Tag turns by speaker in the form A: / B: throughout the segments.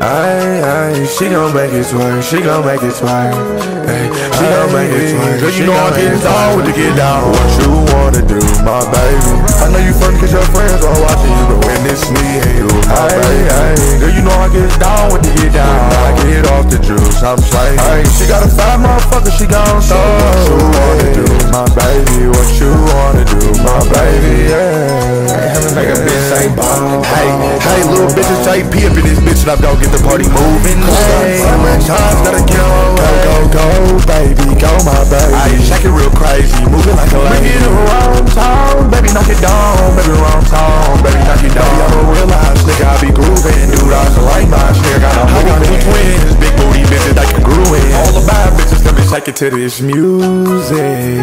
A: She gon' make it twerk, she gon' make it twerk. Ay, she gon' make it twerk. Girl, you know I get down with to get down. What you wanna do, my baby? I know you funny cause your friends are watching you, but when it's me and you, my baby. Girl, you know I get down with to get down. I get off the juice, I'm slangin'. She got a fat motherfucker, she gon' show. What you wanna do, my baby? What you wanna do, my baby? Yeah. Make a bitch say ball. Hey, little bitches JP up in this bitch and I don't get the party moving. Hey, times gotta get on. Go, baby, go, my baby. I shake it real crazy, moving like a lady. Bring it around town, baby, knock it down. Baby, around town, baby, knock it down. I'm a real life nigga, I be grooving. Dude, I like my shit. Got two twins, big booty bitches that can groove in. All the bad bitches gonna be shaking to this music.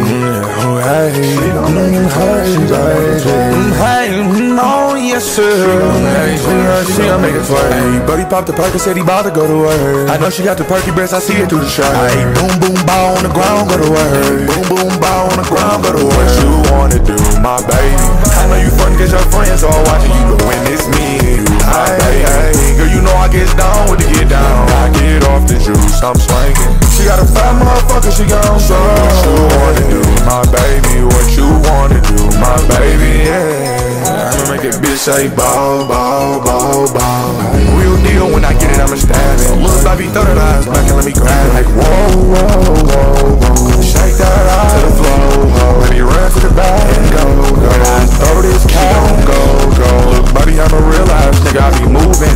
A: Oh, yes, sir. She gon' make it twerk. Hey, buddy popped the perk and said he bout to go to work. I know she got the perky breasts, I see it through the shirt. Hey, boom, boom, bow on the ground, go to work. Boom, boom, bow on the ground, go to work. What you wanna do, my baby? I know you fun cause your friends are watching you, but when it's me and you, my baby. Girl, you know I get down with to get down. I get off the juice, I'm swinging. She got a fat motherfucker, she gon' show. What you wanna do, my baby? What you wanna do, my baby? Yeah. I'ma make that bitch say ball, ball, ball, ball. Real deal, when I get it, I'ma stab it. Little baby, throw that ass back and let me grab it. Like whoa, whoa, whoa, whoa. Shake that ass to the floor, whoa. Let me run to the back and go, go. Throw this cat on, go, go. Look, buddy, I'm a real ass nigga, I be moving.